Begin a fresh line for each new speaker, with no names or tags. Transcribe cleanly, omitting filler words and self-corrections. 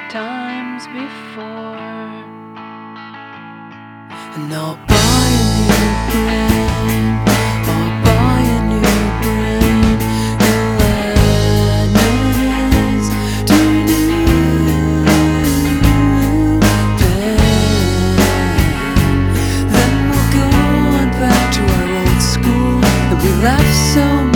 times before.
And I'll buy a new brain, I'll buy a new brain, you'll add numbers to new pain. Then we'll go on back to our old school that we left so